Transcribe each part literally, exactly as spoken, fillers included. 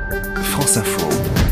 France Info.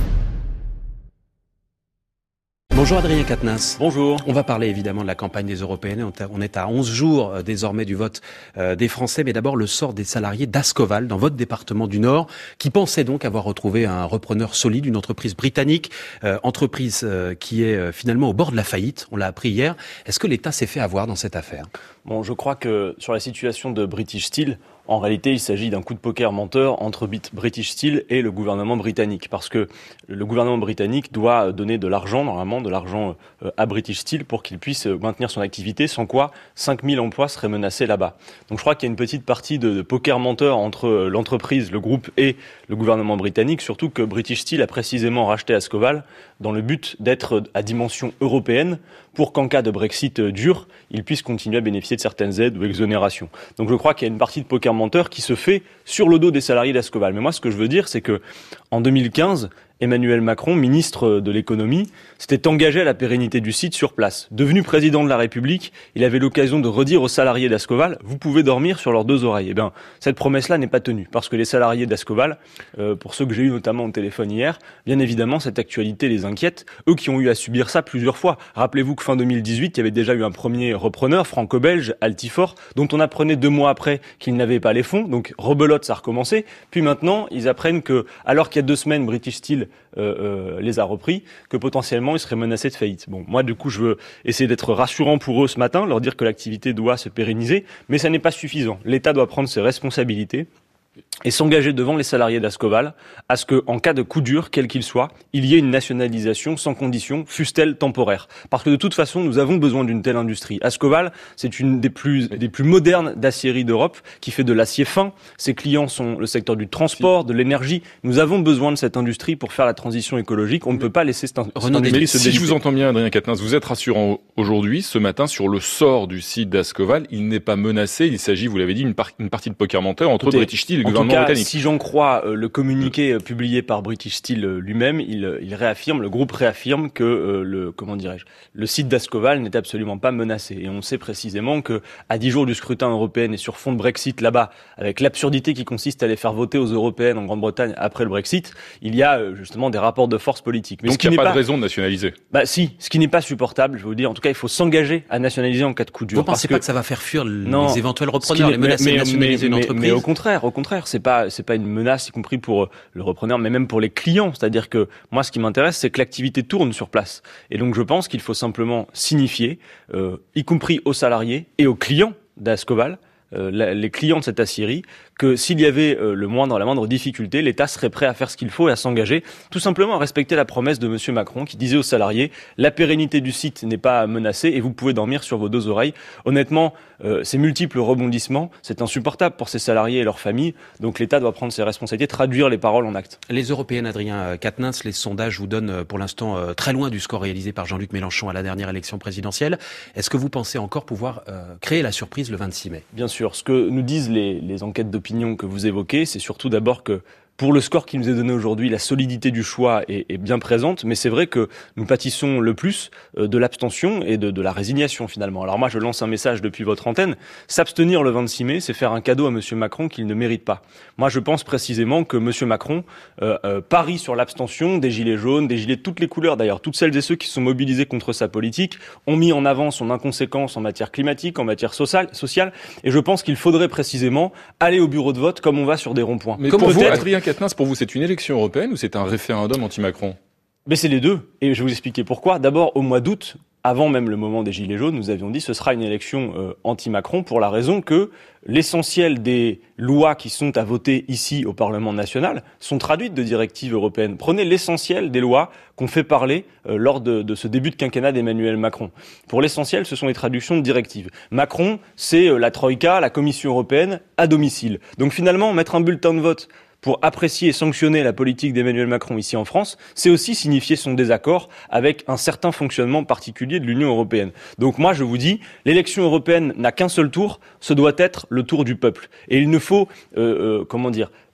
Bonjour Adrien Quatennens. Bonjour. On va parler évidemment de la campagne des Européennes. On est à onze jours euh, désormais du vote euh, des Français. Mais d'abord le sort des salariés d'Ascoval dans votre département du Nord qui pensaient donc avoir retrouvé un repreneur solide, une entreprise britannique, euh, entreprise euh, qui est euh, finalement au bord de la faillite. On l'a appris hier. Est-ce que l'État s'est fait avoir dans cette affaire ? Bon, je crois que sur la situation de British Steel, en réalité, il s'agit d'un coup de poker menteur entre British Steel et le gouvernement britannique. Parce que le gouvernement britannique doit donner de l'argent, normalement, de l'argent à British Steel pour qu'il puisse maintenir son activité, sans quoi cinq mille emplois seraient menacés là-bas. Donc je crois qu'il y a une petite partie de, de poker menteur entre l'entreprise, le groupe et le gouvernement britannique, surtout que British Steel a précisément racheté Ascoval dans le but d'être à dimension européenne pour qu'en cas de Brexit dur, il puisse continuer à bénéficier de certaines aides ou exonérations. Donc je crois qu'il y a une partie de poker menteur qui se fait sur le dos des salariés d'Ascoval. Mais moi, ce que je veux dire, c'est que en deux mille quinze, Emmanuel Macron, ministre de l'économie, s'était engagé à la pérennité du site sur place. Devenu président de la République, il avait l'occasion de redire aux salariés d'Ascoval « Vous pouvez dormir sur leurs deux oreilles ». Eh bien, cette promesse-là n'est pas tenue, parce que les salariés d'Ascoval, euh, pour ceux que j'ai eu notamment au téléphone hier, bien évidemment, cette actualité les inquiète. Eux qui ont eu à subir ça plusieurs fois. Rappelez-vous que fin deux mille dix-huit, il y avait déjà eu un premier repreneur, franco-belge, Altifort, dont on apprenait deux mois après qu'il n'avait pas les fonds. Donc, rebelote, ça a recommencé. Puis maintenant, ils apprennent que, alors qu'il y a deux semaines, British Steel Euh, euh, les a repris, que potentiellement ils seraient menacés de faillite. Bon, moi du coup je veux essayer d'être rassurant pour eux ce matin, leur dire que l'activité doit se pérenniser, mais ça n'est pas suffisant. L'État doit prendre ses responsabilités et s'engager devant les salariés d'Ascoval à ce que, en cas de coup dur, quel qu'il soit, il y ait une nationalisation sans condition, fût-elle temporaire. Parce que de toute façon, nous avons besoin d'une telle industrie. Ascoval, c'est une des plus, des plus modernes d'aciéries d'Europe, qui fait de l'acier fin. Ses clients sont le secteur du transport, de l'énergie. Nous avons besoin de cette industrie pour faire la transition écologique. On ne peut pas laisser cette, cette industrie se Si déliter. je vous entends bien, Adrien Quatennens, vous êtes rassurant aujourd'hui, ce matin, sur le sort du site d'Ascoval. Il n'est pas menacé. Il s'agit, vous l'avez dit, une, par- une partie de poker menteur entre Écoutez, British Steel et le en gouvernement tout cas, britannique. si j'en crois euh, le communiqué euh, publié par British Steel euh, lui-même, il, euh, il réaffirme, le groupe réaffirme que euh, le comment dirais-je, le site d'Ascoval n'est absolument pas menacé. Et on sait précisément que à dix jours du scrutin européen et sur fond de Brexit là-bas, avec l'absurdité qui consiste à les faire voter aux européennes en Grande-Bretagne après le Brexit, il y a euh, justement des rapports de force politique. Mais Donc ce il qui n'y a n'est pas pas de raison de nationaliser. Bah si, ce qui n'est pas supportable, je vais vous dire. En tout cas, il faut s'engager à nationaliser en cas de coup dur. Vous pensez parce pas que que ça va faire fuir Non. les éventuels Ce qui repreneurs, n'est- les menacer de nationaliser une mais, entreprise ? mais au contraire, au contraire, c'est pas c'est pas une menace, y compris pour le repreneur, mais même pour les clients. C'est-à-dire que moi, ce qui m'intéresse, c'est que l'activité tourne sur place. Et donc, je pense qu'il faut simplement signifier, euh, y compris aux salariés et aux clients d'Ascoval, euh, la, les clients de cette aciérie, que s'il y avait euh, le moindre, la moindre difficulté, l'État serait prêt à faire ce qu'il faut et à s'engager, tout simplement à respecter la promesse de Monsieur Macron qui disait aux salariés « La pérennité du site n'est pas menacée et vous pouvez dormir sur vos deux oreilles ». Honnêtement, euh, ces multiples rebondissements, c'est insupportable pour ces salariés et leurs familles. Donc l'État doit prendre ses responsabilités, traduire les paroles en actes. Les Européennes, Adrien Quatennens, les sondages vous donnent pour l'instant euh, très loin du score réalisé par Jean-Luc Mélenchon à la dernière élection présidentielle. Est-ce que vous pensez encore pouvoir euh, créer la surprise le vingt-six mai ? Bien sûr. Ce que nous disent les, les enquêtes d'opinion que vous évoquez, c'est surtout d'abord que pour le score qui nous est donné aujourd'hui, la solidité du choix est, est bien présente, mais c'est vrai que nous pâtissons le plus de l'abstention et de, de la résignation finalement. Alors moi, je lance un message depuis votre antenne. S'abstenir le vingt-six mai, c'est faire un cadeau à Monsieur Macron qu'il ne mérite pas. Moi, je pense précisément que Monsieur Macron euh, euh, parie sur l'abstention des gilets jaunes, des gilets de toutes les couleurs d'ailleurs. Toutes celles et ceux qui sont mobilisés contre sa politique ont mis en avant son inconséquence en matière climatique, en matière sociale, sociale et je pense qu'il faudrait précisément aller au bureau de vote comme on va sur des ronds-points. Mais Comme pour vous, peut-être- Adrien Quatennens, pour vous, c'est une élection européenne ou c'est un référendum anti-Macron ? Mais c'est les deux, et je vais vous expliquer pourquoi. D'abord, au mois d'août, avant même le moment des Gilets jaunes, nous avions dit que ce sera une élection euh, anti-Macron pour la raison que l'essentiel des lois qui sont à voter ici au Parlement national sont traduites de directives européennes. Prenez l'essentiel des lois qu'on fait parler euh, lors de, de ce début de quinquennat d'Emmanuel Macron. Pour l'essentiel, ce sont les traductions de directives. Macron, c'est euh, la Troïka, la Commission européenne, à domicile. Donc finalement, mettre un bulletin de vote pour apprécier et sanctionner la politique d'Emmanuel Macron ici en France, c'est aussi signifier son désaccord avec un certain fonctionnement particulier de l'Union européenne. Donc moi, je vous dis, l'élection européenne n'a qu'un seul tour, ce doit être le tour du peuple. Et il ne faut, euh, euh, comment dire,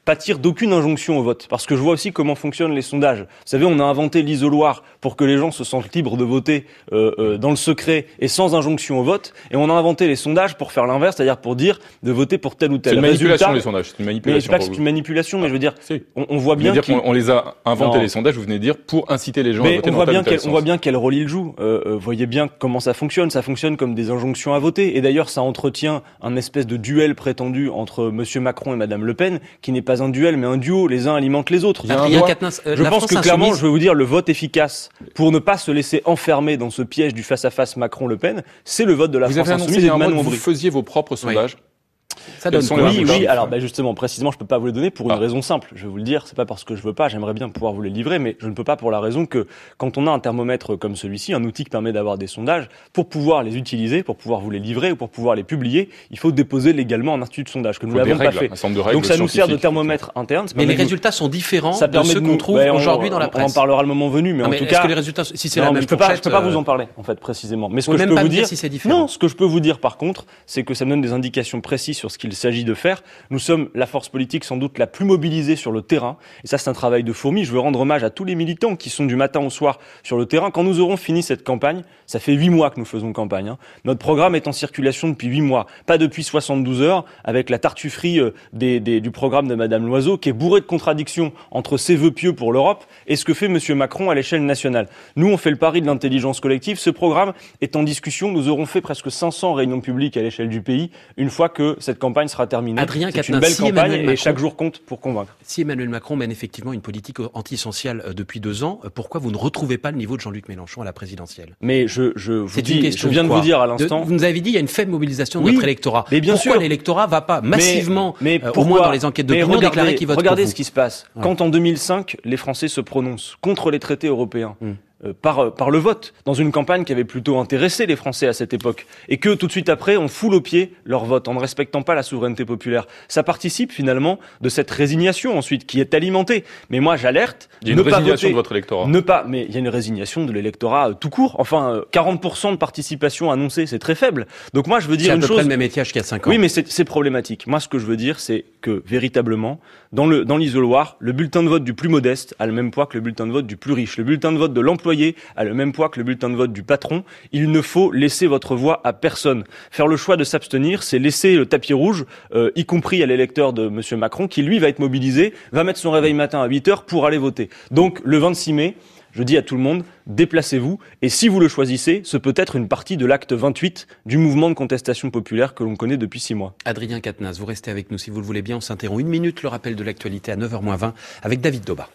pâtir d'aucune injonction au vote. Parce que je vois aussi comment fonctionnent les sondages. Vous savez, on a inventé l'isoloir pour que les gens se sentent libres de voter euh, euh, dans le secret et sans injonction au vote. Et on a inventé les sondages pour faire l'inverse, c'est-à-dire pour dire de voter pour tel ou tel résultat. C'est une manipulation, les sondages. C'est une manipulation. Mais je sais pas que c'est une manipulation, mais je veux dire, si. on, on voit bien dire qu'on on les a inventés, non. les sondages, vous venez de dire, pour inciter les gens mais à voter on dans voit tel bien ou tel quel, sens. on voit bien quel rôle il joue. Euh, euh, voyez bien comment ça fonctionne. Ça fonctionne comme des injonctions à voter. Et d'ailleurs, ça entretient un espèce de duel prétendu entre Monsieur Macron et Madame Le Pen, qui n'est pas un duel, mais un duo. Les uns alimentent les autres. Adrien Quatennens, euh, je la pense France que clairement, insoumise... je vais vous dire, le vote efficace pour ne pas se laisser enfermer dans ce piège du face-à-face Macron-Le Pen, c'est le vote de la vous France avez insoumise annoncé et de un Manon mois que vous Aubry. faisiez vos propres sondages. Oui. Ça donne sont quoi, Oui, les oui. Alors, bah, justement, précisément, je peux pas vous les donner pour une Ah. raison simple. Je vais vous le dire, c'est pas parce que je veux pas. J'aimerais bien pouvoir vous les livrer, mais je ne peux pas pour la raison que quand on a un thermomètre comme celui-ci, un outil qui permet d'avoir des sondages, pour pouvoir les utiliser, pour pouvoir vous les livrer ou pour pouvoir les publier, il faut déposer légalement un institut de sondage que nous Faut des l'avons pas règles, fait. un certain nombre de règles Donc ça nous sert de scientifiques. thermomètre interne. Ça Mais les permet de nous- résultats sont différents ça de permet ceux de qu'on nous- trouve ouais, on- aujourd'hui dans la On en presse. parlera le moment venu, mais Non, en mais tout est-ce cas, que les résultats, si c'est non, la mais même je peux pas, je fourchette, peux pas vous euh, en parler, en fait, précisément. Mais ce Vous que je pouvez peux même pas vous me dire dire, si c'est différent. non, ce que je peux vous dire par contre, c'est que ça me donne des indications précises sur ce qu'il s'agit de faire. Nous sommes la force politique sans doute la plus mobilisée sur le terrain, et ça c'est un travail de fourmi. Je veux rendre hommage à tous les militants qui sont du matin au soir sur le terrain. Quand nous aurons fini cette campagne, ça fait huit mois que nous faisons campagne, hein. Notre programme est en circulation depuis huit mois, pas depuis soixante-douze heures, avec la tartufferie euh, des, des, du programme de Madame Loiseau, qui est bourré de contradictions entre ses vœux pieux pour l'Europe et ce que fait Monsieur Macron à l'échelle nationale. Nous, on fait le pari de l'intelligence collective. Ce programme est en discussion. Nous aurons fait presque cinq cents réunions publiques à l'échelle du pays une fois que cette campagne sera terminée. Adrien C'est Quatennens, une belle si campagne Emmanuel et Macron- chaque jour compte pour convaincre. Si Emmanuel Macron mène effectivement une politique antisociale euh, depuis deux ans, euh, pourquoi vous ne retrouvez pas le niveau de Jean-Luc Mélenchon à la présidentielle? Mais je, je vous C'est dis, une question je viens de, quoi vous dire à De- l'instant. Vous nous avez dit il y a une faible mobilisation de Oui, notre électorat. mais bien pourquoi sûr. l'électorat va pas massivement, mais, mais euh, au pourquoi moins dans les enquêtes Mais d'opinion, regardez, déclarer qu'ils votent regardez pour ce vous? qui se passe. Ouais. Quand en deux mille cinq, les Français se prononcent contre les traités européens, Mm. euh, par, par le vote, dans une campagne qui avait plutôt intéressé les Français à cette époque, et que tout de suite après, on foule au pied leur vote en ne respectant pas la souveraineté populaire. Ça participe finalement de cette résignation ensuite qui est alimentée. Mais moi, j'alerte. Il y a une ne pas résignation voter, de votre électorat. Ne pas, mais il y a une résignation de l'électorat euh, tout court. Enfin, euh, quarante pour cent de participation annoncée, c'est très faible. Donc moi, je veux C'est dire à une peu chose. près le même étiage qu'il y a cinq ans. Oui, mais c'est c'est problématique. Moi, ce que je veux dire, c'est que véritablement, dans le dans l'isoloir, le bulletin de vote du plus modeste a le même poids que le bulletin de vote du plus riche. Le bulletin de vote de l'employé a le même poids que le bulletin de vote du patron. Il ne faut laisser votre voix à personne. Faire le choix de s'abstenir, c'est laisser le tapis rouge, euh, y compris à l'électeur de Monsieur Macron, qui lui va être mobilisé, va mettre son réveil matin à huit heures pour aller voter. Donc, le vingt-six mai, je dis à tout le monde, déplacez-vous, et si vous le choisissez, ce peut être une partie de l'acte vingt-huit du mouvement de contestation populaire que l'on connaît depuis six mois. Adrien Quatennens, vous restez avec nous si vous le voulez bien. On s'interrompt une minute, le rappel de l'actualité à neuf heures moins vingt avec David Doba.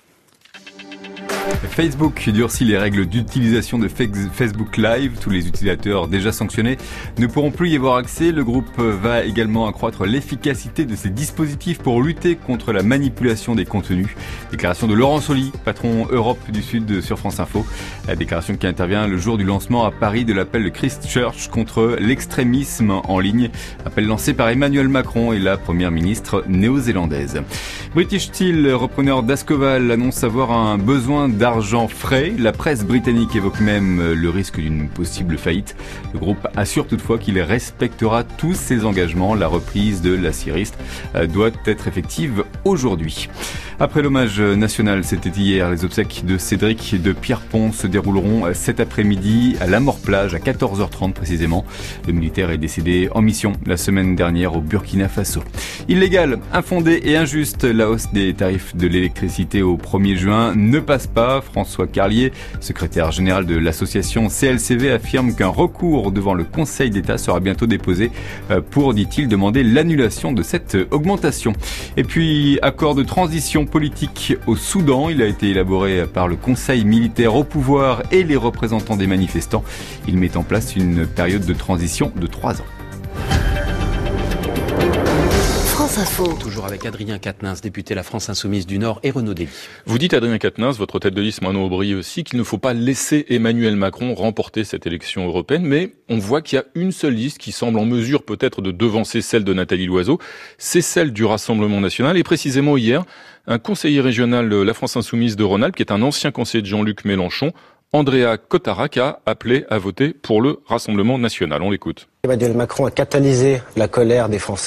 Facebook durcit les règles d'utilisation de Facebook Live. Tous les utilisateurs déjà sanctionnés ne pourront plus y avoir accès. Le groupe va également accroître l'efficacité de ses dispositifs pour lutter contre la manipulation des contenus. Déclaration de Laurent Soli, patron Europe du Sud sur France Info. La déclaration qui intervient le jour du lancement à Paris de l'appel de Christchurch contre l'extrémisme en ligne. Appel lancé par Emmanuel Macron et la première ministre néo-zélandaise. British Steel, repreneur d'Ascoval, annonce avoir un besoin d'argent frais. La presse britannique évoque même le risque d'une possible faillite. Le groupe assure toutefois qu'il respectera tous ses engagements. La reprise de l'aciériste doit être effective aujourd'hui. Après l'hommage national, c'était hier, les obsèques de Cédric de Pierrepont se dérouleront cet après-midi à la Mort-Plage à quatorze heures trente précisément. Le militaire est décédé en mission la semaine dernière au Burkina Faso. Illégal, infondé et injuste, la hausse des tarifs de l'électricité au premier juin ne passe pas. François Carlier, secrétaire général de l'association C L C V, affirme qu'un recours devant le Conseil d'État sera bientôt déposé pour, dit-il, demander l'annulation de cette augmentation. Et puis, accord de transition politique au Soudan. Il a été élaboré par le Conseil militaire au pouvoir et les représentants des manifestants. Il met en place une période de transition de trois ans. France Info. Toujours avec Adrien Quatennens, député La France Insoumise du Nord, et Renaud Dely. Vous dites, Adrien Quatennens, votre tête de liste Manon Aubry aussi, qu'il ne faut pas laisser Emmanuel Macron remporter cette élection européenne, mais on voit qu'il y a une seule liste qui semble en mesure peut-être de devancer celle de Nathalie Loiseau, c'est celle du Rassemblement national, et précisément hier, un conseiller régional de La France Insoumise de Rhône-Alpes, qui est un ancien conseiller de Jean-Luc Mélenchon, Andrea Cotarac, a appelé à voter pour le Rassemblement national. On l'écoute. Emmanuel Macron a catalysé la colère des Français.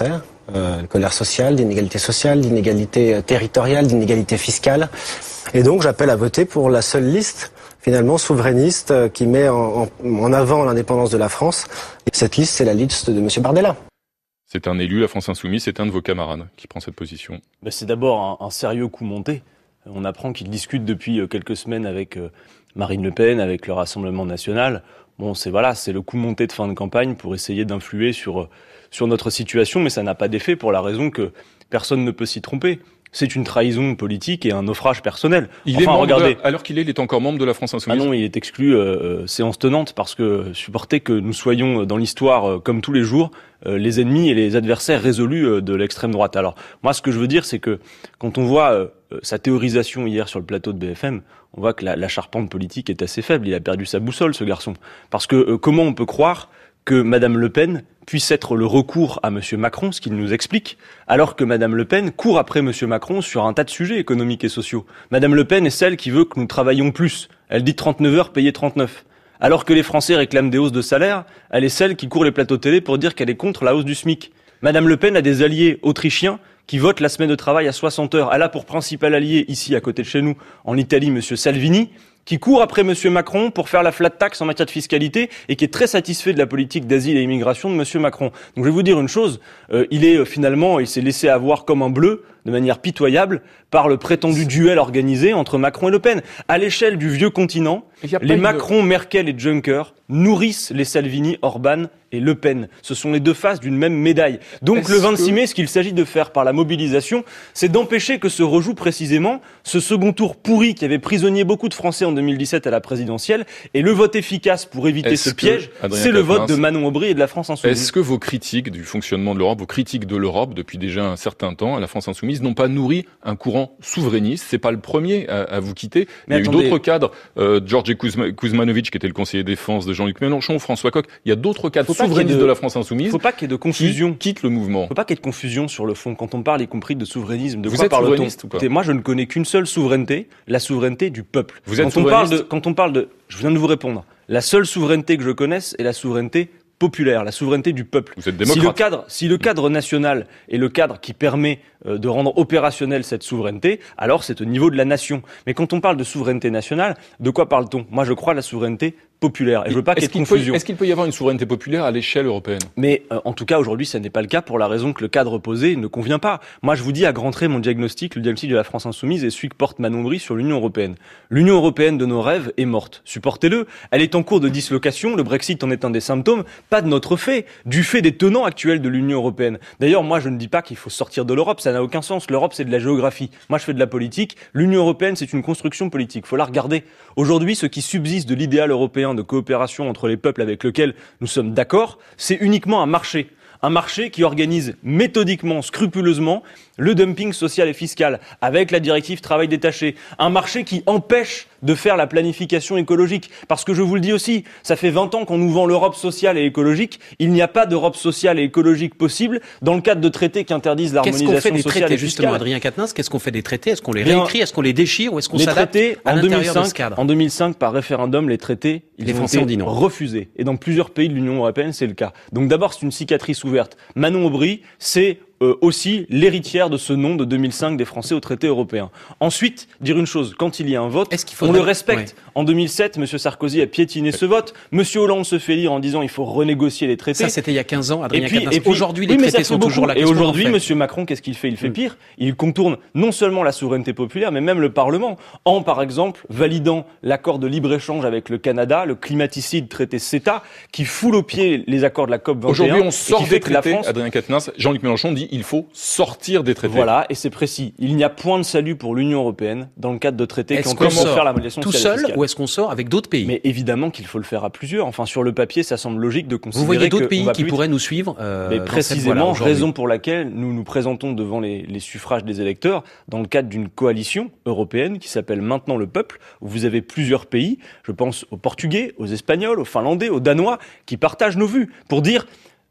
euh, colère sociale, d'inégalité sociale, d'inégalité territoriale, d'inégalité fiscale. Et donc j'appelle à voter pour la seule liste finalement souverainiste euh, qui met en, en, en avant l'indépendance de la France. Et cette liste, c'est la liste de M. Bardella. C'est un élu, la France Insoumise, c'est un de vos camarades qui prend cette position. Ben c'est d'abord un, un sérieux coup monté. On apprend qu'il discute depuis quelques semaines avec euh, Marine Le Pen, avec le Rassemblement National. Bon, c'est voilà, c'est le coup monté de fin de campagne pour essayer d'influer sur, sur notre situation, mais ça n'a pas d'effet pour la raison que personne ne peut s'y tromper. C'est une trahison politique et un naufrage personnel. Il enfin, est membre regardez. De la, alors qu'il est, il est encore membre de la France Insoumise. Ah non, il est exclu euh, séance tenante parce que supporter que nous soyons dans l'histoire euh, comme tous les jours euh, les ennemis et les adversaires résolus euh, de l'extrême droite. Alors moi, ce que je veux dire, c'est que quand on voit euh, sa théorisation hier sur le plateau de B F M, on voit que la, la charpente politique est assez faible. Il a perdu sa boussole, ce garçon. Parce que euh, comment on peut croire que Madame Le Pen puisse être le recours à Monsieur Macron, ce qu'il nous explique, alors que Madame Le Pen court après Monsieur Macron sur un tas de sujets économiques et sociaux. Madame Le Pen est celle qui veut que nous travaillions plus. Elle dit trente-neuf heures, payées trente-neuf. Alors que les Français réclament des hausses de salaire, elle est celle qui court les plateaux télé pour dire qu'elle est contre la hausse du SMIC. Madame Le Pen a des alliés autrichiens qui votent la semaine de travail à soixante heures. Elle a pour principal allié, ici à côté de chez nous, en Italie, Monsieur Salvini, qui court après Monsieur Macron pour faire la flat tax en matière de fiscalité et qui est très satisfait de la politique d'asile et immigration de Monsieur Macron. Donc je vais vous dire une chose, euh, il est euh, finalement, il s'est laissé avoir comme un bleu, de manière pitoyable, par le prétendu duel organisé entre Macron et Le Pen. À l'échelle du vieux continent, les Macron, de... Merkel et Juncker nourrissent les Salvini, Orban et Le Pen. Ce sont les deux faces d'une même médaille. Donc Est-ce le vingt-six que... mai, ce qu'il s'agit de faire par la mobilisation, c'est d'empêcher que se rejoue précisément ce second tour pourri qui avait prisonnier beaucoup de Français en deux mille dix-sept à la présidentielle. Et le vote efficace pour éviter Est-ce ce piège, Adrien c'est le Quatennens, vote de Manon Aubry et de la France Insoumise. Est-ce que vos critiques du fonctionnement de l'Europe, vos critiques de l'Europe depuis déjà un certain temps à la France Insoumise n'ont pas nourri un courant souverainiste? C'est pas le premier à, à vous quitter. Mais il y a attendez... eu d'autres cadres, euh, Georges Kuzma, Kuzmanovic qui était le conseiller défense de Jean-Luc Mélenchon, François Coq. Il y a d'autres cadres souverainistes de... de la France Insoumise. Faut pas qu'il y ait de confusion. Qui quitte le mouvement. Faut pas qu'il y ait de confusion sur le fond. Quand on parle, y compris de souverainisme, de vous quoi êtes parle-t-on? souverainiste ou pas? Moi, je ne connais qu'une seule souveraineté, la souveraineté du peuple. Vous êtes quand on parle souverainiste? de, quand on parle de, je viens de vous répondre. La seule souveraineté que je connaisse est la souveraineté populaire, la souveraineté du peuple. Vous êtes démocrate. Si le cadre, si le cadre national est le cadre qui permet euh, de rendre opérationnelle cette souveraineté, alors c'est au niveau de la nation. Mais quand on parle de souveraineté nationale, de quoi parle-t-on? Moi, je crois à la souveraineté populaire. Et je veux pas qu'il y ait de confusion. Peut, est-ce qu'il peut y avoir une souveraineté populaire à l'échelle européenne? Mais euh, en tout cas, aujourd'hui, ça n'est pas le cas pour la raison que le cadre posé ne convient pas. Moi, je vous dis à grands traits mon diagnostic, le diagnostic de la France Insoumise est celui que porte Manon Aubry sur l'Union européenne. L'Union européenne de nos rêves est morte. Supportez-le. Elle est en cours de dislocation. Le Brexit en est un des symptômes. Pas de notre fait, du fait des tenants actuels de l'Union européenne. D'ailleurs, moi, je ne dis pas qu'il faut sortir de l'Europe. Ça n'a aucun sens. L'Europe, c'est de la géographie. Moi, je fais de la politique. L'Union européenne, c'est une construction politique. Faut la regarder. Aujourd'hui, ce qui subsiste de l'idéal européen de coopération entre les peuples avec lesquels nous sommes d'accord, c'est uniquement un marché. Un marché qui organise méthodiquement, scrupuleusement, le dumping social et fiscal, avec la directive travail détaché. Un marché qui empêche de faire la planification écologique. Parce que je vous le dis aussi, ça fait vingt ans qu'on nous vend l'Europe sociale et écologique. Il n'y a pas d'Europe sociale et écologique possible dans le cadre de traités qui interdisent l'harmonisation sociale et fiscale. Qu'est-ce qu'on fait des traités, justement, Adrien Quatennens? Qu'est-ce qu'on fait des traités? Est-ce qu'on les réécrit? Est-ce qu'on les déchire? Ou est-ce qu'on s'adapte à l'intérieur de ce cadre? En deux mille cinq, par référendum, les traités, ils les ont Français été ont dit non. refusés. Et dans plusieurs pays de l'Union européenne, c'est le cas. Donc d'abord, c'est une cicatrice ouverte. Manon Aubry, c'est Euh, aussi l'héritière de ce nom de deux mille cinq des Français au traité européen. Ensuite, dire une chose, quand il y a un vote, Est-ce qu'il faut on le le respecte. Ouais. En deux mille sept, M. Sarkozy a piétiné ce vote. M. Hollande se fait lire en disant il faut renégocier les traités. Ça, c'était il y a quinze ans, Adrien et puis, Quatennens. et puis, aujourd'hui, oui, les traités sont beaucoup. toujours là. Et aujourd'hui, M. Macron, qu'est-ce qu'il fait? Il fait mmh. pire. Il contourne non seulement la souveraineté populaire, mais même le Parlement, en, par exemple, validant l'accord de libre-échange avec le Canada, le climaticide traité CETA, qui foule au pied les accords de la COP vingt et un. Aujourd'hui, on sort des traités, France... Adrien Quatennens. Jean-Luc Mélenchon dit il faut sortir des traités. Voilà, et c'est précis. Il n'y a point de salut pour l'Union européenne dans le cadre de traités est-ce qui ont qu'on pour sort faire la modulation tout sociale seul ou est-ce qu'on sort avec d'autres pays? Mais évidemment qu'il faut le faire à plusieurs. Enfin, sur le papier, ça semble logique de considérer Vous voyez d'autres que pays qui pourraient nous suivre euh, Mais dans précisément, cette raison pour laquelle nous nous présentons devant les, les suffrages des électeurs dans le cadre d'une coalition européenne qui s'appelle Maintenant le Peuple, où vous avez plusieurs pays, je pense aux Portugais, aux Espagnols, aux Finlandais, aux Danois, qui partagent nos vues pour dire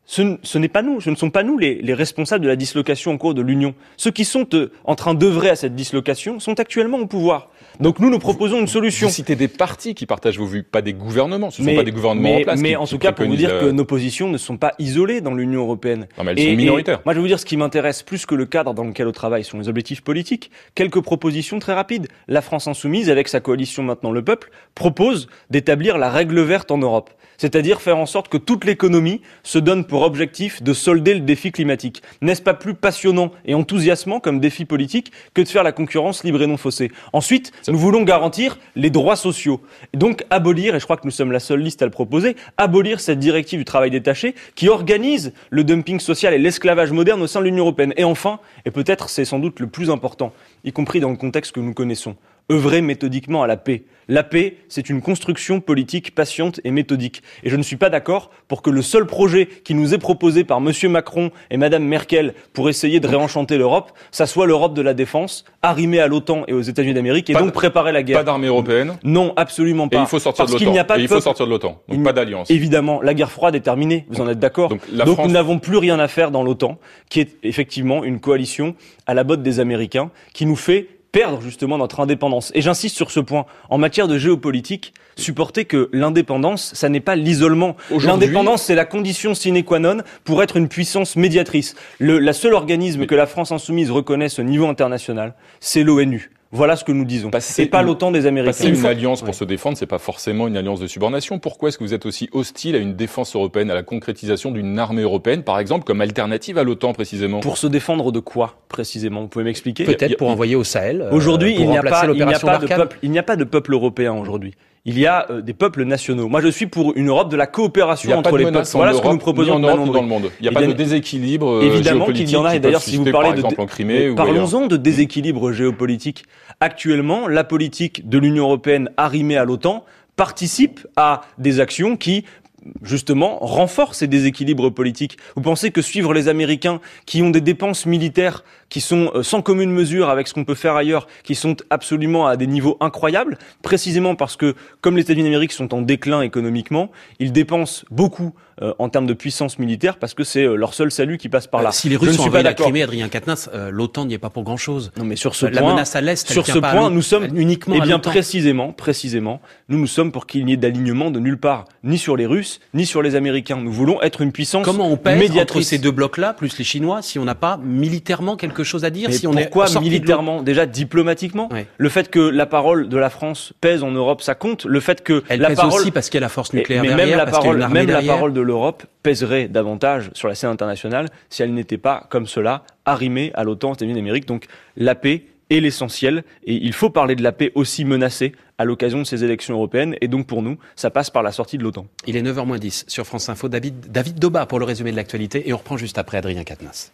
Ce, ce n'est pas nous, ce ne sont pas nous les, les responsables de la dislocation en cours de l'Union. Ceux qui sont euh, en train d'œuvrer à cette dislocation sont actuellement au pouvoir. Donc nous, nous proposons une solution. Vous citez des partis qui partagent vos vues, pas des gouvernements. Ce ne mais, sont pas des gouvernements mais, en place. Mais qui, en qui tout cas, pour vous dire la... que nos positions ne sont pas isolées dans l'Union européenne. Non, mais elles et, sont minoritaires. Et moi, je vais vous dire ce qui m'intéresse plus que le cadre dans lequel on travaille sont les objectifs politiques. Quelques propositions très rapides. La France insoumise, avec sa coalition Maintenant le Peuple, propose d'établir la règle verte en Europe. C'est-à-dire faire en sorte que toute l'économie se donne pour objectif de solder le défi climatique. N'est-ce pas plus passionnant et enthousiasmant comme défi politique que de faire la concurrence libre et non faussée? Ensuite, nous voulons garantir les droits sociaux. Et donc abolir, et je crois que nous sommes la seule liste à le proposer, abolir cette directive du travail détaché qui organise le dumping social et l'esclavage moderne au sein de l'Union européenne. Et enfin, et peut-être c'est sans doute le plus important, y compris dans le contexte que nous connaissons, œuvrer méthodiquement à la paix. La paix, c'est une construction politique patiente et méthodique. Et je ne suis pas d'accord pour que le seul projet qui nous est proposé par Monsieur Macron et Madame Merkel pour essayer de réenchanter l'Europe, ça soit l'Europe de la défense, arrimée à l'OTAN et aux États-Unis d'Amérique, et pas donc préparer la guerre. Pas d'armée européenne? Non, absolument pas. Et il faut sortir Parce de qu'il l'OTAN. n'y a pas de et il faut peuple... sortir de l'OTAN. Donc il... pas d'alliance. Évidemment, la guerre froide est terminée. Vous en êtes d'accord? Donc, la donc France... nous n'avons plus rien à faire dans l'OTAN, qui est effectivement une coalition à la botte des Américains, qui nous fait perdre justement notre indépendance. Et j'insiste sur ce point. En matière de géopolitique, supporter que l'indépendance, ça n'est pas l'isolement. L'indépendance, c'est la condition sine qua non pour être une puissance médiatrice. Le la seul organisme Mais... que la France insoumise reconnaisse au niveau international, c'est l'ONU. Voilà ce que nous disons. Passer et pas une, l'OTAN des Américains. Passer une alliance pour ouais. se défendre, c'est pas forcément une alliance de subordination. Pourquoi est-ce que vous êtes aussi hostile à une défense européenne, à la concrétisation d'une armée européenne, par exemple, comme alternative à l'OTAN précisément? Pour se défendre de quoi précisément? Vous pouvez m'expliquer? Peut-être pour envoyer au Sahel. Aujourd'hui, euh, il n'y a pas, il n'y a pas de Barkhane. peuple, il n'y a pas de peuple européen aujourd'hui. Il y a euh, des peuples nationaux. Moi, je suis pour une Europe de la coopération entre les peuples. Voilà ce que nous proposons en Europe ou dans le monde. Il n'y a pas de déséquilibre géopolitique. Évidemment qu'il y en a. Et d'ailleurs, si vous parlez de, en Crimée, parlons-en de déséquilibre géopolitique. Actuellement, la politique de l'Union européenne arrimée à l'OTAN participe à des actions qui justement, renforce ces déséquilibres politiques. Vous pensez que suivre les Américains, qui ont des dépenses militaires qui sont sans commune mesure avec ce qu'on peut faire ailleurs, qui sont absolument à des niveaux incroyables, précisément parce que, comme les États-Unis d'Amérique sont en déclin économiquement, ils dépensent beaucoup euh, en termes de puissance militaire parce que c'est euh, leur seul salut qui passe par là. Euh, si les Russes ont envahi la Crimée, Adrien Quatennens, euh, l'OTAN n'y est pas pour grand-chose. Non, mais sur ce la point, menace à l'Est, sur ce point, nous sommes uniquement eh bien à l'OTAN. précisément, précisément, nous nous sommes pour qu'il n'y ait d'alignement de nulle part, ni sur les Russes, ni sur les Américains. Nous voulons être une puissance médiatrice. Comment on pèse médiatrice. Entre ces deux blocs-là, plus les Chinois, si on n'a pas militairement quelque chose à dire, mais si on pourquoi est militairement, déjà diplomatiquement, ouais. Le fait que la parole de la France pèse en Europe, ça compte. Le fait que elle la pèse parole aussi parce qu'il y a la force nucléaire mais derrière, même la parce parole, qu'il y a une même armée la derrière. parole de l'Europe pèserait davantage sur la scène internationale si elle n'était pas comme cela arrimée à l'OTAN, aux États-Unis d'Amérique. Donc la paix est l'essentiel et il faut parler de la paix aussi menacée à l'occasion de ces élections européennes. Et donc pour nous, ça passe par la sortie de l'OTAN. Il est neuf heures moins dix sur France Info. David, David Doba pour le résumé de l'actualité et on reprend juste après Adrien Quatennens.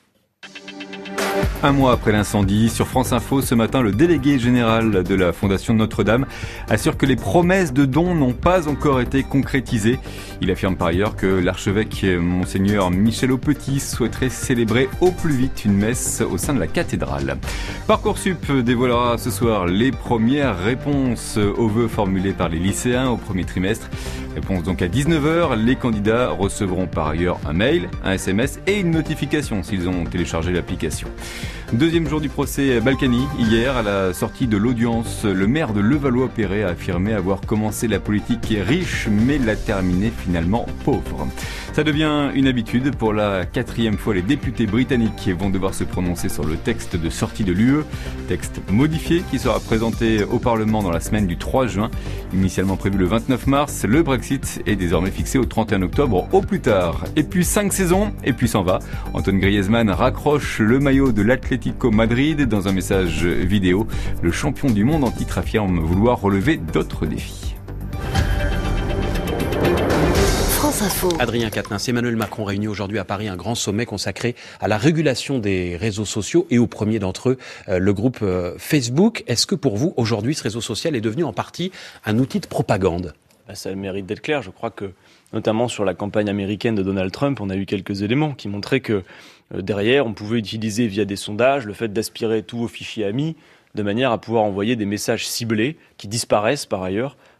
Un mois après l'incendie, sur France Info, ce matin, le délégué général de la Fondation Notre-Dame assure que les promesses de dons n'ont pas encore été concrétisées. Il affirme par ailleurs que l'archevêque Monseigneur Michel Aupetit souhaiterait célébrer au plus vite une messe au sein de la cathédrale. Parcoursup dévoilera ce soir les premières réponses aux vœux formulés par les lycéens au premier trimestre. Réponse donc à dix-neuf heures. Les candidats recevront par ailleurs un mail, un S M S et une notification s'ils ont téléchargé l'application. Deuxième jour du procès Balkany. Hier, à la sortie de l'audience, le maire de Levallois-Perret a affirmé avoir commencé la politique riche, mais l'a terminée finalement pauvre. Ça devient une habitude. Pour la quatrième fois, les députés britanniques vont devoir se prononcer sur le texte de sortie de l'U E. Texte modifié qui sera présenté au Parlement dans la semaine du trois juin. Initialement prévu le vingt-neuf mars, le Brexit est désormais fixé au trente et un octobre au plus tard. Et puis cinq saisons, et puis s'en va. Antoine Griezmann raccroche le maillot de l'Atlético Madrid. Dans un message vidéo, le champion du monde en titre affirme vouloir relever d'autres défis. France Info. Adrien Quatennens, Emmanuel Macron réunit aujourd'hui à Paris un grand sommet consacré à la régulation des réseaux sociaux et au premier d'entre eux, euh, le groupe euh, Facebook. Est-ce que pour vous, aujourd'hui, ce réseau social est devenu en partie un outil de propagande ? Ça a le mérite d'être clair. Je crois que, notamment sur la campagne américaine de Donald Trump, on a eu quelques éléments qui montraient que euh, derrière, on pouvait utiliser via des sondages le fait d'aspirer tous vos fichiers amis de manière à pouvoir envoyer des messages ciblés qui disparaissent par ailleurs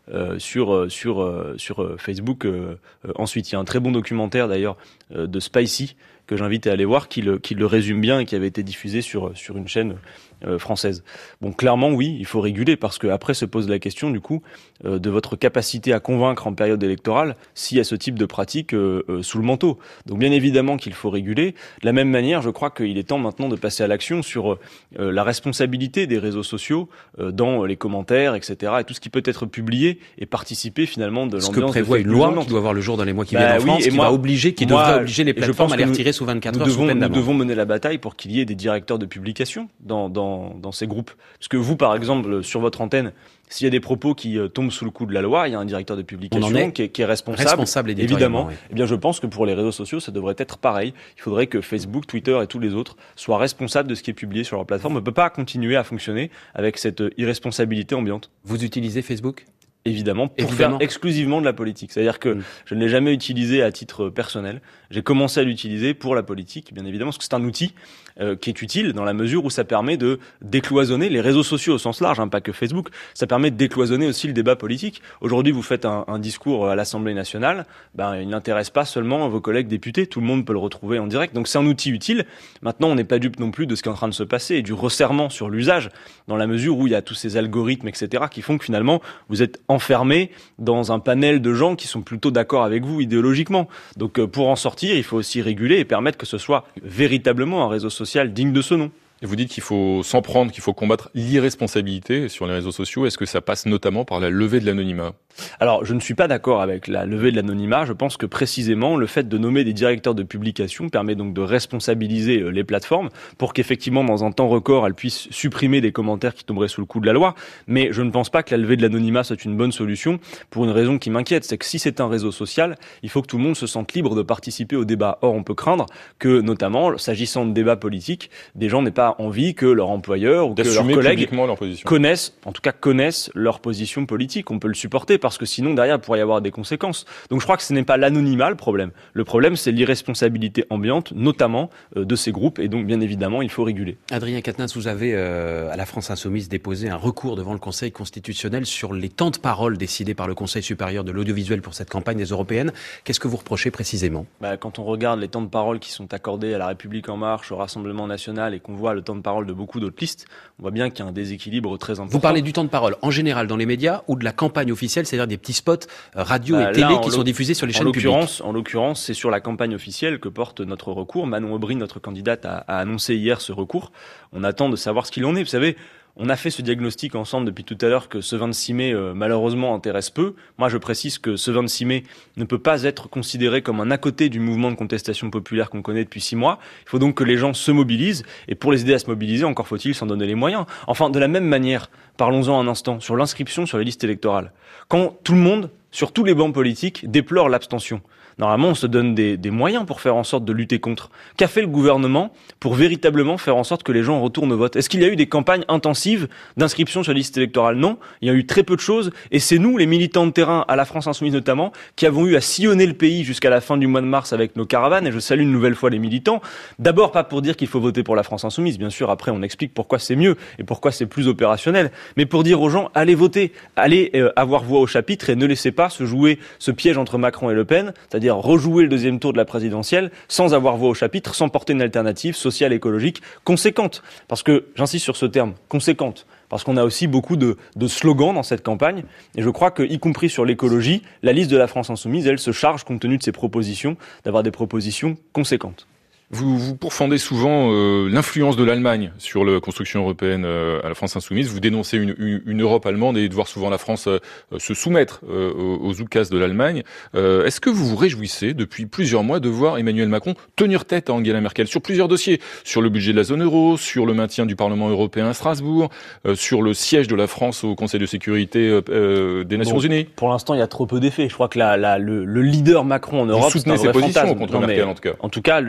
euh, sur sur euh, sur euh, Facebook. Euh, euh, ensuite, il y a un très bon documentaire d'ailleurs euh, de Spicy que j'invite à aller voir, qui le qui le résume bien et qui avait été diffusé sur sur une chaîne Euh, française. Bon, clairement, oui, il faut réguler parce que après se pose la question du coup euh, de votre capacité à convaincre en période électorale s'il y a ce type de pratique euh, euh, sous le manteau. Donc, bien évidemment qu'il faut réguler. De la même manière, je crois qu'il est temps maintenant de passer à l'action sur euh, la responsabilité des réseaux sociaux euh, dans les commentaires, et cetera, et tout ce qui peut être publié et participer finalement de l'ambiance. Ce que prévoit une loi qui doit voir le jour dans les mois qui bah, viennent en oui, France, et qui moi, va obliger, qui moi, devrait obliger les plateformes à les retirer sous vingt-quatre heures devons, sous peine d'amende. Nous devons mener la bataille pour qu'il y ait des directeurs de publication dans dans dans ces groupes. Parce que vous, par exemple, sur votre antenne, s'il y a des propos qui euh, tombent sous le coup de la loi, il y a un directeur de publication est qui, est, qui est responsable, responsable évidemment. Oui. Eh bien, je pense que pour les réseaux sociaux, ça devrait être pareil. Il faudrait que Facebook, Twitter et tous les autres soient responsables de ce qui est publié sur leur plateforme. On ne peut pas continuer à fonctionner avec cette irresponsabilité ambiante. Vous utilisez Facebook ? Évidemment, pour Évidemment. faire exclusivement de la politique. C'est-à-dire que mmh. je ne l'ai jamais utilisé à titre personnel. J'ai commencé à l'utiliser pour la politique, bien évidemment, parce que c'est un outil euh, qui est utile dans la mesure où ça permet de décloisonner les réseaux sociaux au sens large, hein, pas que Facebook. Ça permet de décloisonner aussi le débat politique. Aujourd'hui, vous faites un, un discours à l'Assemblée nationale, ben, il n'intéresse pas seulement vos collègues députés. Tout le monde peut le retrouver en direct. Donc c'est un outil utile. Maintenant, on n'est pas dupe non plus de ce qui est en train de se passer et du resserrement sur l'usage, dans la mesure où il y a tous ces algorithmes, et cetera, qui font que finalement, vous êtes enfermé dans un panel de gens qui sont plutôt d'accord avec vous idéologiquement. Donc euh, pour en sortir, il faut aussi réguler et permettre que ce soit véritablement un réseau social digne de ce nom. Et vous dites qu'il faut s'en prendre, qu'il faut combattre l'irresponsabilité sur les réseaux sociaux. Est-ce que ça passe notamment par la levée de l'anonymat ? Alors, je ne suis pas d'accord avec la levée de l'anonymat. Je pense que précisément, le fait de nommer des directeurs de publication permet donc de responsabiliser les plateformes pour qu'effectivement, dans un temps record, elles puissent supprimer des commentaires qui tomberaient sous le coup de la loi. Mais je ne pense pas que la levée de l'anonymat soit une bonne solution pour une raison qui m'inquiète. C'est que si c'est un réseau social, il faut que tout le monde se sente libre de participer au débat. Or, on peut craindre que, notamment, s'agissant de débats politiques, des gens n'aient pas envie que leur employeur ou que leurs collègues leur position. connaissent, en tout cas connaissent leur position politique. On peut le supporter parce que sinon derrière il pourrait y avoir des conséquences. Donc je crois que ce n'est pas l'anonymat le problème. Le problème c'est l'irresponsabilité ambiante, notamment euh, de ces groupes, et donc bien évidemment il faut réguler. Adrien Quatennens, vous avez euh, à la France Insoumise déposé un recours devant le Conseil constitutionnel sur les temps de parole décidés par le Conseil supérieur de l'audiovisuel pour cette campagne des européennes. Qu'est-ce que vous reprochez précisément ? Bah, quand on regarde les temps de parole qui sont accordés à la République En Marche, au Rassemblement National, et qu'on voit le temps de parole de beaucoup d'autres listes, on voit bien qu'il y a un déséquilibre très important. Vous parlez du temps de parole en général dans les médias ou de la campagne officielle, c'est-à-dire des petits spots radio bah, et télé là, qui sont diffusés sur les chaînes publiques ? En l'occurrence, c'est sur la campagne officielle que porte notre recours. Manon Aubry, notre candidate, a, a annoncé hier ce recours. On attend de savoir ce qu'il en est. Vous savez, on a fait ce diagnostic ensemble depuis tout à l'heure que ce vingt-six mai, euh, malheureusement, intéresse peu. Moi, je précise que ce vingt-six mai ne peut pas être considéré comme un à côté du mouvement de contestation populaire qu'on connaît depuis six mois. Il faut donc que les gens se mobilisent. Et pour les aider à se mobiliser, encore faut-il s'en donner les moyens. Enfin, de la même manière, parlons-en un instant sur l'inscription sur les listes électorales. Quand tout le monde, sur tous les bancs politiques, déplore l'abstention, normalement, on se donne des, des moyens pour faire en sorte de lutter contre. Qu'a fait le gouvernement pour véritablement faire en sorte que les gens retournent au vote ? Est-ce qu'il y a eu des campagnes intensives d'inscription sur les listes électorales ? Non, il y a eu très peu de choses. Et c'est nous, les militants de terrain, à la France Insoumise notamment, qui avons eu à sillonner le pays jusqu'à la fin du mois de mars avec nos caravanes. Et je salue une nouvelle fois les militants. D'abord, pas pour dire qu'il faut voter pour la France Insoumise. Bien sûr, après, on explique pourquoi c'est mieux et pourquoi c'est plus opérationnel. Mais pour dire aux gens, allez voter, allez euh, avoir voix au chapitre et ne laissez pas se jouer ce piège entre Macron et Le Pen, c'est-à-dire rejouer le deuxième tour de la présidentielle sans avoir voix au chapitre, sans porter une alternative sociale et écologique conséquente. Parce que, j'insiste sur ce terme, conséquente, parce qu'on a aussi beaucoup de, de slogans dans cette campagne, et je crois que, y compris sur l'écologie, la liste de la France Insoumise, elle se charge, compte tenu de ses propositions, d'avoir des propositions conséquentes. Vous, vous pourfendez souvent euh, l'influence de l'Allemagne sur la construction européenne euh, à la France Insoumise. Vous dénoncez une, une, une Europe allemande et de voir souvent la France euh, se soumettre euh, aux, aux oukases de l'Allemagne. Euh, est-ce que vous vous réjouissez depuis plusieurs mois de voir Emmanuel Macron tenir tête à Angela Merkel sur plusieurs dossiers, sur le budget de la zone euro, sur le maintien du Parlement européen à Strasbourg, euh, sur le siège de la France au Conseil de sécurité euh, euh, des Nations bon, Unies? Pour l'instant, il y a trop peu d'effets. Je crois que la, la, le, le leader Macron en Europe, vous soutenez ses positions contre Merkel, en tout cas. En tout cas, le diagnostic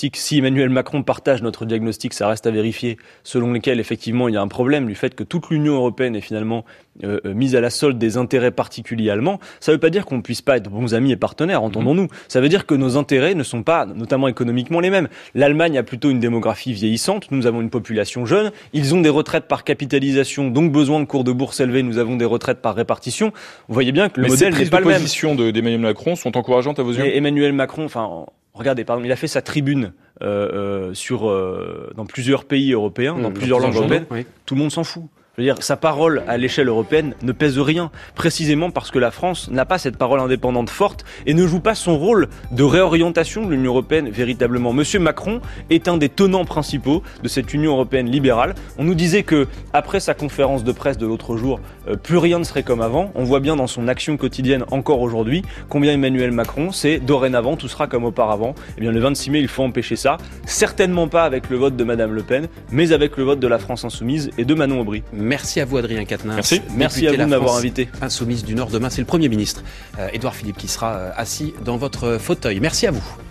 diagnostic, si Emmanuel Macron partage notre diagnostic, ça reste à vérifier, selon lesquels effectivement il y a un problème du fait que toute l'Union européenne est finalement euh, mise à la solde des intérêts particuliers allemands, ça ne veut pas dire qu'on ne puisse pas être bons amis et partenaires, entendons-nous. Ça veut dire que nos intérêts ne sont pas, notamment économiquement, les mêmes. L'Allemagne a plutôt une démographie vieillissante, nous avons une population jeune, ils ont des retraites par capitalisation, donc besoin de cours de bourse élevés, nous avons des retraites par répartition. Vous voyez bien que le Mais modèle n'est pas le même. Les positions d'Emmanuel Macron sont encourageantes à vos yeux? Et Emmanuel Macron, enfin, regardez, pardon, il a fait sa tribune euh, euh, sur euh, dans plusieurs pays européens, mmh, dans plusieurs langues européennes. Oui. Tout le monde s'en fout. Je veux dire, sa parole à l'échelle européenne ne pèse rien, précisément parce que la France n'a pas cette parole indépendante forte et ne joue pas son rôle de réorientation de l'Union européenne véritablement. Monsieur Macron est un des tenants principaux de cette Union européenne libérale. On nous disait que après sa conférence de presse de l'autre jour, euh, plus rien ne serait comme avant. On voit bien dans son action quotidienne encore aujourd'hui combien Emmanuel Macron, c'est dorénavant tout sera comme auparavant. Eh bien, le vingt-six mai, il faut empêcher ça. Certainement pas avec le vote de Madame Le Pen, mais avec le vote de la France Insoumise et de Manon Aubry. Merci à vous, Adrien Quatennens. Merci, Merci à vous de m'avoir invité. Insoumise du Nord. Demain, c'est le Premier ministre, euh, Édouard Philippe, qui sera euh, assis dans votre fauteuil. Merci à vous.